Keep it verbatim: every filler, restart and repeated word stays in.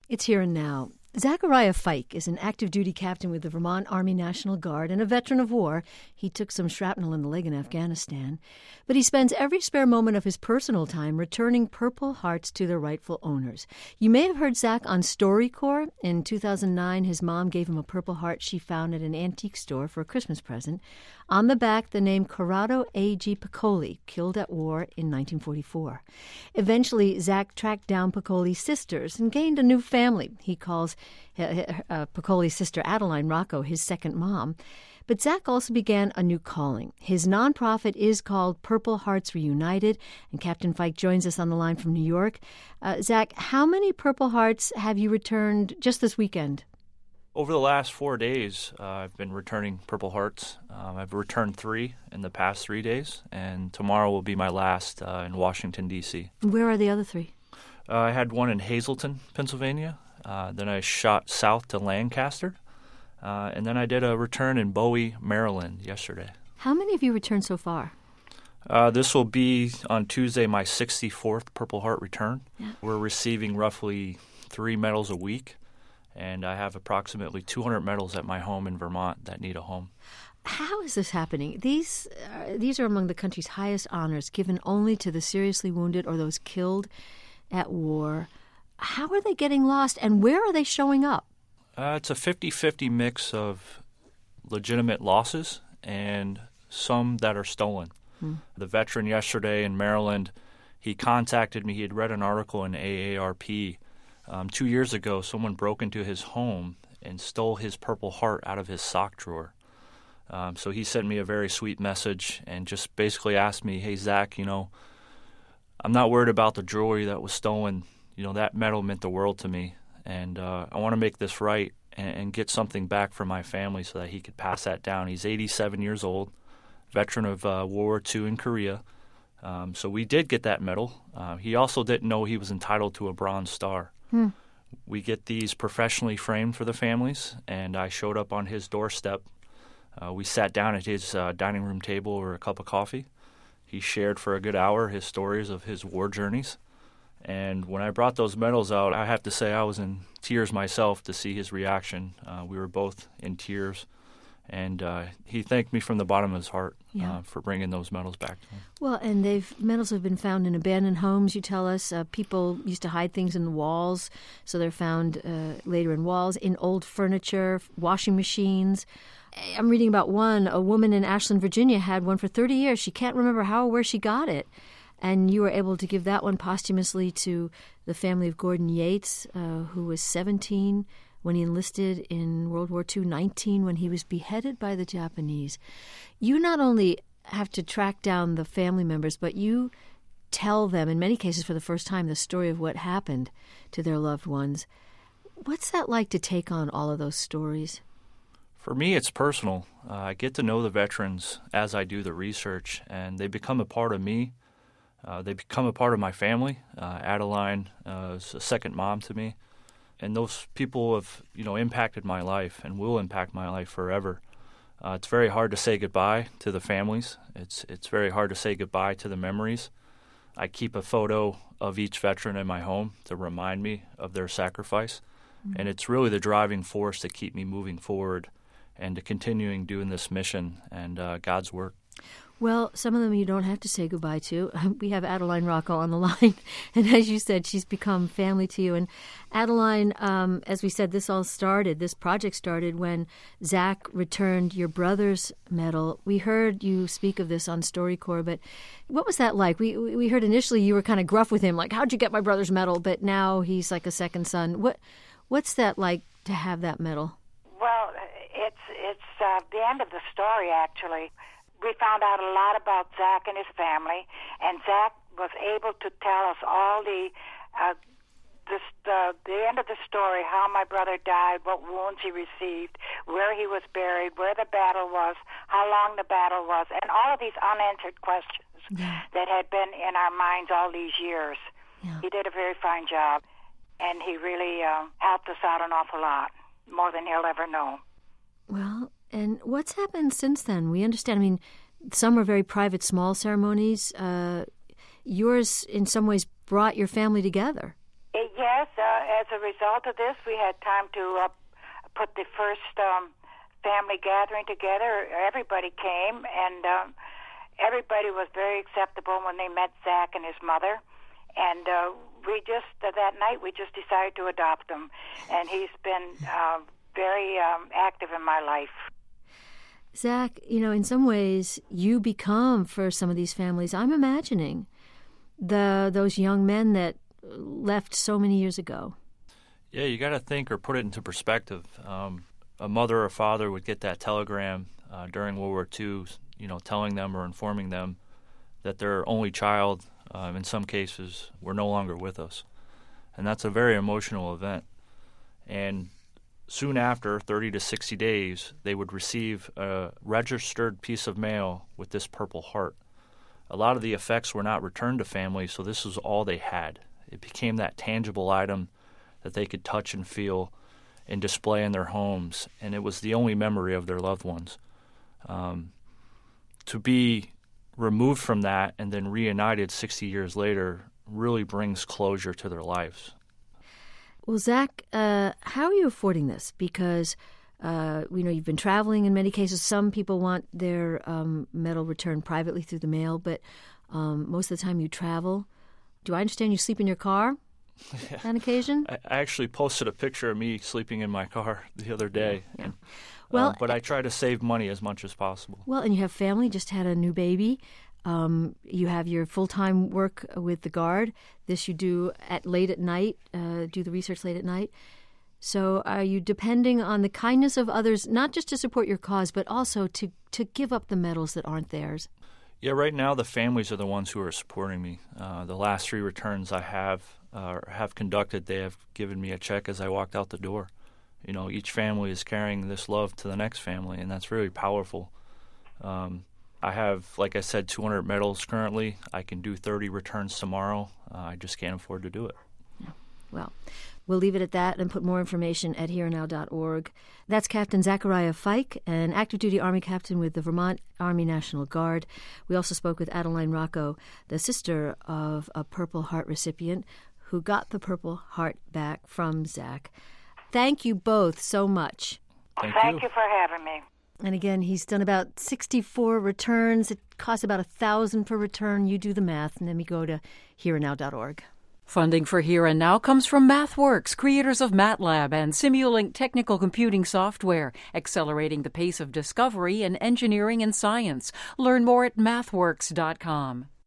It's Here and Now. Zachariah Fike is an active duty captain with the Vermont Army National Guard and a veteran of war. He took some shrapnel in the leg in Afghanistan. But he spends every spare moment of his personal time returning Purple Hearts to their rightful owners. You may have heard Zach on StoryCorps. In two thousand nine, his mom gave him a Purple Heart she found at an antique store for a Christmas present. On the back, the name Corrado A G. Piccoli, killed at war in nineteen forty-four. Eventually, Zach tracked down Piccoli's sisters and gained a new family. He calls uh, Piccoli's sister Adeline Rocco his second mom. But Zach also began a new calling. His nonprofit is called Purple Hearts Reunited, and Captain Fike joins us on the line from New York. Uh, Zach, how many Purple Hearts have you returned just this weekend? Over the last four days, uh, I've been returning Purple Hearts. Um, I've returned three in the past three days, and tomorrow will be my last uh, in Washington, D C Where are the other three? Uh, I had one in Hazleton, Pennsylvania. Uh, then I shot south to Lancaster. Uh, and then I did a return in Bowie, Maryland yesterday. How many have you returned so far? Uh, this will be on Tuesday my sixty-fourth Purple Heart return. Yeah. We're receiving roughly three medals a week, and I have approximately two hundred medals at my home in Vermont that need a home. How is this happening? These uh, these are among the country's highest honors, given only to the seriously wounded or those killed at war. How are they getting lost, and where are they showing up? Uh, it's a fifty-fifty mix of legitimate losses and some that are stolen. Hmm. The veteran yesterday in Maryland, he contacted me. He had read an article in A A R P. Um, two years ago, someone broke into his home and stole his Purple Heart out of his sock drawer. Um, so he sent me a very sweet message and just basically asked me, hey, Zach, you know, I'm not worried about the jewelry that was stolen. You know, that medal meant the world to me. And uh, I want to make this right and, and get something back for my family so that he could pass that down. He's eighty-seven years old, veteran of uh, World War Two in Korea. Um, so we did get that medal. Uh, he also didn't know he was entitled to a Bronze Star. Hmm. We get these professionally framed for the families, and I showed up on his doorstep. Uh, we sat down at his uh, dining room table over a cup of coffee. He shared for a good hour his stories of his war journeys. And when I brought those medals out, I have to say I was in tears myself to see his reaction. Uh, we were both in tears. And uh, he thanked me from the bottom of his heart yeah. uh, for bringing those medals back to him. Well, and they've medals have been found in abandoned homes, you tell us. Uh, people used to hide things in the walls, so they're found uh, later in walls, in old furniture, washing machines. I'm reading about one, a woman in Ashland, Virginia, had one for thirty years. She can't remember how or where she got it. And you were able to give that one posthumously to the family of Gordon Yates, uh, who was seventeen when he enlisted in World War Two, nineteen when he was beheaded by the Japanese. You not only have to track down the family members, but you tell them, in many cases for the first time, the story of what happened to their loved ones. What's that like to take on all of those stories? For me, it's personal. Uh, I get to know the veterans as I do the research, and they become a part of me. Uh, they become a part of my family. Uh, Adeline uh, is a second mom to me. And those people have, you know, impacted my life and will impact my life forever. Uh, it's very hard to say goodbye to the families. It's it's very hard to say goodbye to the memories. I keep a photo of each veteran in my home to remind me of their sacrifice. Mm-hmm. And it's really the driving force to keep me moving forward and to continuing doing this mission and uh, God's work. Well, some of them you don't have to say goodbye to. We have Adeline Rocco on the line, and as you said, she's become family to you. And Adeline, um, as we said, this all started, this project started when Zach returned your brother's medal. We heard you speak of this on StoryCorps, but what was that like? We we heard initially you were kind of gruff with him, like, how'd you get my brother's medal? But now he's like a second son. What What's that like to have that medal? Well, it's, it's uh, the end of the story, actually. We found out a lot about Zach and his family, and Zach was able to tell us all the uh, this, the the end of the story, how my brother died, what wounds he received, where he was buried, where the battle was, how long the battle was, and all of these unanswered questions yeah. that had been in our minds all these years. Yeah. He did a very fine job, and he really uh, helped us out an awful lot, more than he'll ever know. Well, and what's happened since then? We understand, I mean, some are very private, small ceremonies. Uh, yours, in some ways, brought your family together. Uh, yes, uh, as a result of this, we had time to uh, put the first um, family gathering together. Everybody came, and um, everybody was very acceptable when they met Zach and his mother. And uh, we just, uh, that night, we just decided to adopt him. And he's been uh, very um, active in my life. Zach, you know, in some ways, you become, for some of these families, I'm imagining, the those young men that left so many years ago. Yeah, you got to think or put it into perspective. Um, a mother or father would get that telegram uh, during World War Two, you know, telling them or informing them that their only child, um, in some cases, were no longer with us. And that's a very emotional event. And soon after, thirty to sixty days, they would receive a registered piece of mail with this Purple Heart. A lot of the effects were not returned to families, so this was all they had. It became that tangible item that they could touch and feel and display in their homes, and it was the only memory of their loved ones. Um, to be removed from that and then reunited sixty years later really brings closure to their lives. Well, Zach, uh, how are you affording this? Because uh, we know you've been traveling in many cases. Some people want their um, medal returned privately through the mail, but um, most of the time you travel. Do I understand you sleep in your car Yeah. on occasion? I actually posted a picture of me sleeping in my car the other day. Yeah. And, Well, uh, but I try to save money as much as possible. Well, and you have family, just had a new baby. Um, you have your full-time work with the Guard. This you do at late at night, uh, do the research late at night. So are you depending on the kindness of others, not just to support your cause, but also to, to give up the medals that aren't theirs? Yeah, right now the families are the ones who are supporting me. Uh, the last three returns I have uh, have conducted, they have given me a check as I walked out the door. You know, each family is carrying this love to the next family, and that's really powerful. Um, I have, like I said, two hundred medals currently. I can do thirty returns tomorrow. Uh, I just can't afford to do it. Yeah. Well, we'll leave it at that and put more information at here now dot org. That's Captain Zachariah Fike, an active-duty Army captain with the Vermont Army National Guard. We also spoke with Adeline Rocco, the sister of a Purple Heart recipient who got the Purple Heart back from Zach. Thank you both so much. Thank, Thank you. you for having me. And again, he's done about sixty-four returns. It costs about one thousand dollars per return. You do the math, and then we go to here and now dot org. Funding for Here and Now comes from MathWorks, creators of MATLAB and Simulink technical computing software, accelerating the pace of discovery in engineering and science. Learn more at mathworks dot com.